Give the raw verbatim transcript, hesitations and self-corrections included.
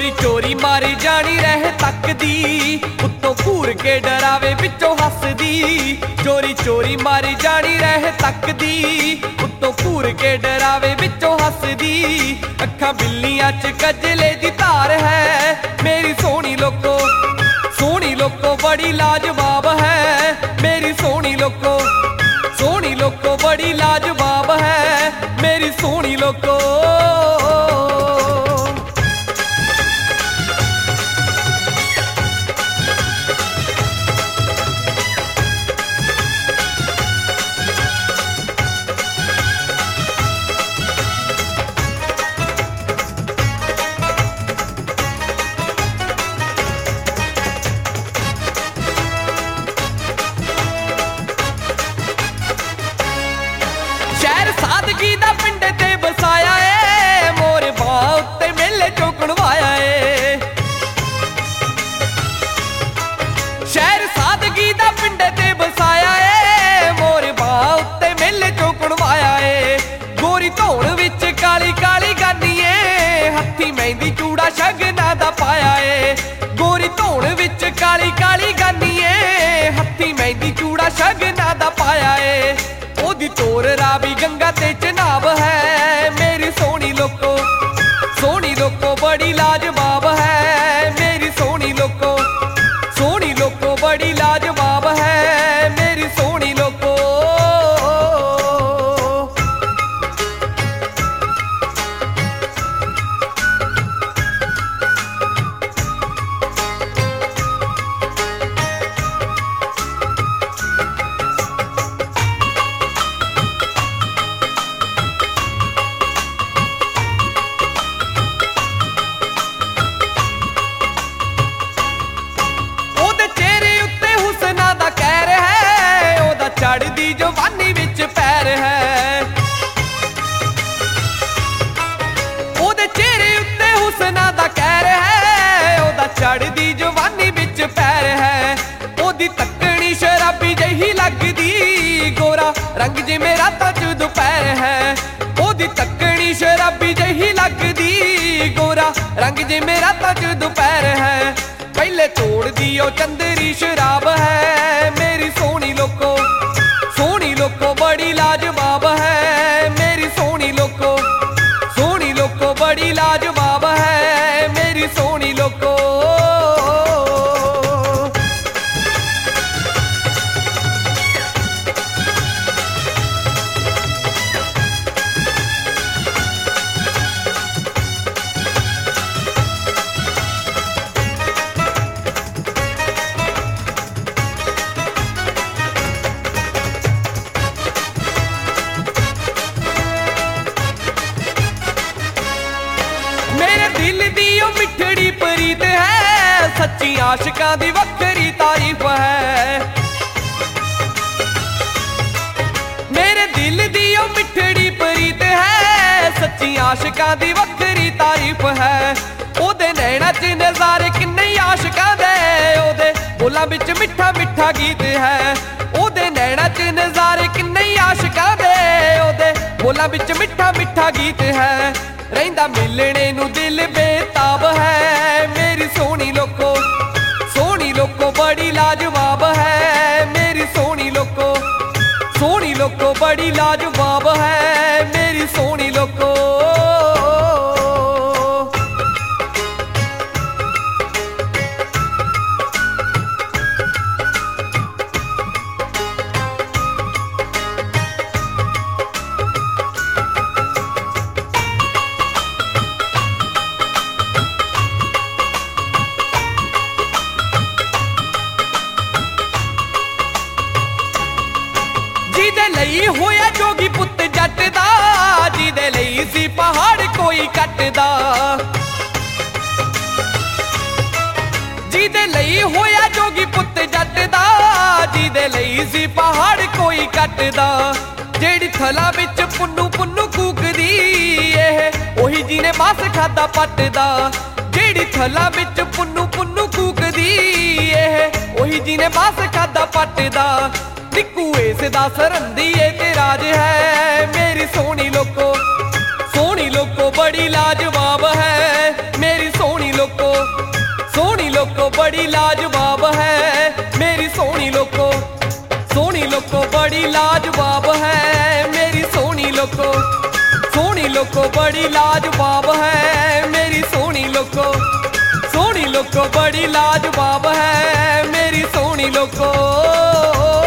चोरी चोरी मारी जानी रह तकदी, उत्तों घूर के डरावे विचों हसदी। चोरी चोरी मारी जानी रह तकदी, उत्तों घूर के डरावे विचों हसदी। अखां बिल्लियां च कजले दी धार है, मेरी सोहनी लोको सोहनी लोको बड़ी लाजवाब है। मेरी सोहनी लोको सोहनी लोको बड़ी लाजवाब है। मेरी सोहनी लोको सादगी दा पिंड ते बसाया ए, मोर बां उत्ते मेले चों कुणवाया ए। शहर सादगी दा पिंड ते बसाया ए, मोर बां उत्ते मेले चों कुणवाया ए। गोरी धौण विच काली काली गानी ए, हत्थी मेहंदी चूड़ा शगना दा पाया ए। गोरी धौण विच काली काली गानी ए, हत्थी मेहंदी चूड़ा शगना दा पाया ए। ओदी तोर रावी गंगा ते चनाब है, मेरी सोहनी लोको सोहनी लोको बड़ी लाजवाब है। मेरी सोहनी लोको सोहनी लोको बड़ी लाजवाब है। मेरी सोहनी लोको चढ़दी जवानी विच पैर है, ओदे चेहरे उत्ते हुस्ना दा कहर है। ओदा चढ़दी जवानी विच पैर है, ओदी तकनी शराबी जही लगदी। गोरा रंग जिवें रातां च दोपहर है, ओदी तकनी शराबी जही लगदी। गोरा रंग जिवें रातां च दोपहर है, पहले तोड़ दी ओ चंदरी शराब है। मेरी सोहनी लोको सोहनी लोको बड़ी लाजवाब है। मेरी सोहनी लोको सोहनी लोको बड़ी लाजवाब है। मेरी सोहनी लोको मेरे दिल दी ओ मिठड़ी प्रीत है, सच्ची आशिकां दी वखरी तारीफ है। मेरे दिल दी ओ मिठड़ी प्रीत है, सच्ची आशिकां दी वखरी तारीफ है। ओदे नैना च नज़ारे किन्ने आशिकां दे, ओदे बोलां विच मिठा मिठा गीत है। ओदे नैना च नज़ारे किन्ने आशिकां दे, ओदे बोलां विच मिठा मिठा गीत है। रहिंदा मिलने नू दिल बेताब है। मेरी सोहनी लोको सोहनी लोको बड़ी लाजवाब है। मेरी सोहनी लोको सोहनी लोको बड़ी लाजवाब है। मेरी सोहनी लोको जिदे लई होया जोगी पुत जट दा, जिदे लई सी पहाड़ कोई कटदा। जिदे लई होया जोगी पुत जट दा, जिदे लई सी पहाड़ कोई कटदा। जेड़ी थला विच पुन्नू पुन्नू कूकदी, एह ओही जिने मास खादा पटदा। जेड़ी थला विच पुन्नू पुन्नू कूकदी, एह ओही जिने मास खादा पटदा। निक्कू इस दा सरंदी ए ते राज है। मेरी सोहनी लोको सोहनी लोको बड़ी लाजवाब है। मेरी सोहनी लोको बड़ी लाजवाब है मेरी सोनी लोको, सोनी लोको बड़ी लाजवाब है मेरी सोनी लोको, सोनी लोको बड़ी लाजवाब है मेरी सोनी लोको, सोनी लोको बड़ी लाजवाब है मेरी सोनी लोको।